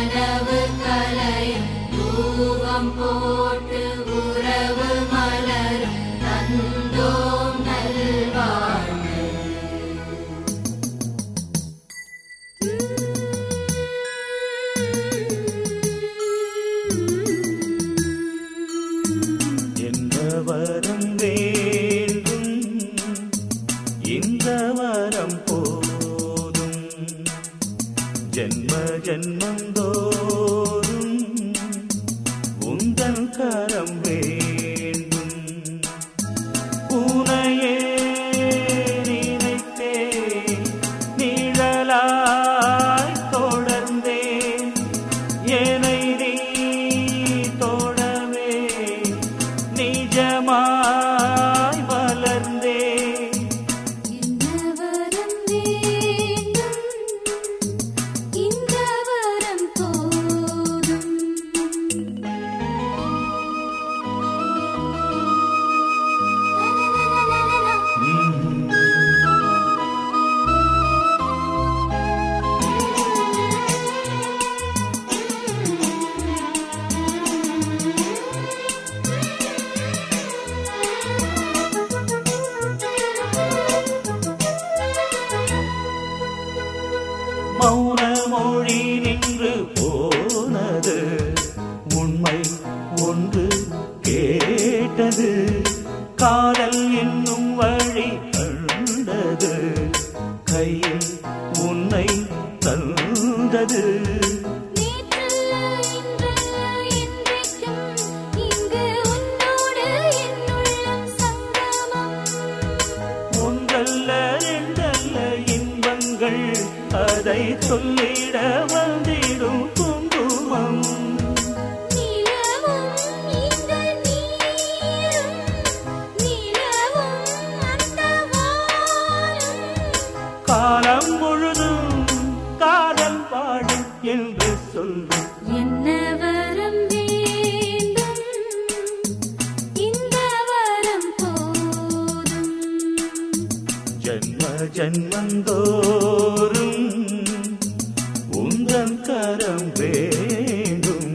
கனவு கலையும் ரூபம் போட்டு உறவு மலரும் தந்தோம் நல்வாழ்வு. எந்த வரம் வேண்டும் இந்த வரம் போதும், ஜென்ம ஜென்மந்தோறும் உந்தன் கரம் வேண்டும். உனையே நினைத்தே நிழலாய் தொடர்ந்தேன், என்னை நீ தொடவே நிஜமாய் மலர்ந்தேன். என்ன வரம் வேண்டும் இந்த வரம் போதும். மௌன மொழி நின்று போனது, உண்மை ஒன்று கேட்டது, காதல் என்னும் வழி கண்டது, கையில் உன்னை தந்தது. நேற்றல்ல இன்றல்ல என்றைக்கும் இங்கு உன்னோடு என் உள்ளம் சங்கமம். ஒன்றல்ல இரண்டல்ல இன்பங்கள், அதை சொல்லிட வந்திடும் குங்குமம். நிலவும் இந்த நீரும் நிலவும் அந்த வானும். காலம் முழுதும் காதல் பாடும் என்று சொல்லும். என்ன வரம் வேண்டும் இந்த வரம் போதும். ஜன்ம ஜன்மந்தோறும் உந்தன் கரம் வேண்டும்.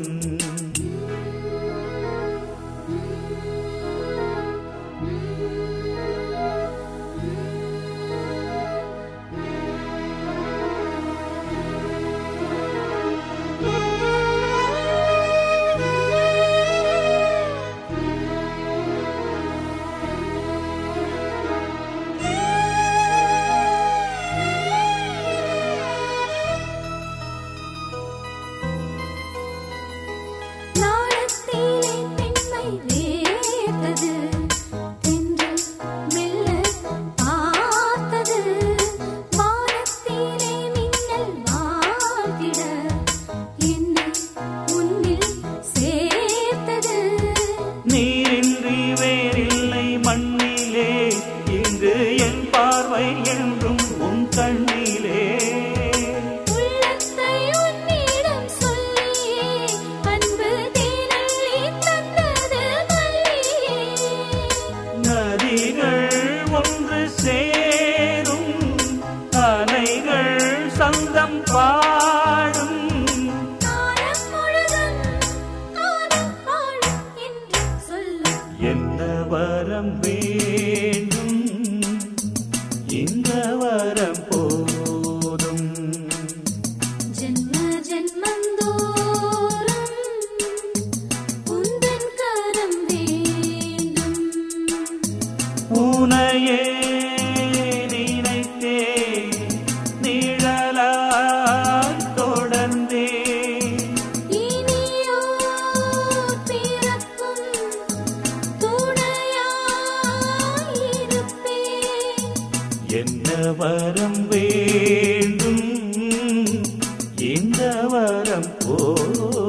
நாணத்திலே பெண்மை வேர்த்தது, தென்றல் மெல்ல பார்த்தது, வானத்திலே மின்னல் வாழ்த்திட என்னை உன்னில் சேர்த்தது. நீரின்றி வேறில்லை மண்ணிலே, இங்கு என் பார்வை என்றும் உன் கண்ணிலே. உள்ளத்தை உன்னிடம் சொல்லியே அன்பு தேனள்ளி தந்தது மல்லியே. நதிகள் ஒன்று சேரும், அலைகள் சந்தம் பாடும். காலம் முழுதும் காதல் வாழும் என்று சொல்லும். என்ன வரம் வேண்டும் இந்த வரம் போதும். ஜென்ம ஜென்மந்தோறும் உந்தன் கரம் வேண்டும். உனையே நினைத்தே நிழலாய் தொடர்ந்தேன், இனியோர் பிறக்கும் துணையாயிருப்பேன். என்ன வரம் வேண்டும் இந்த வரம் போதும்.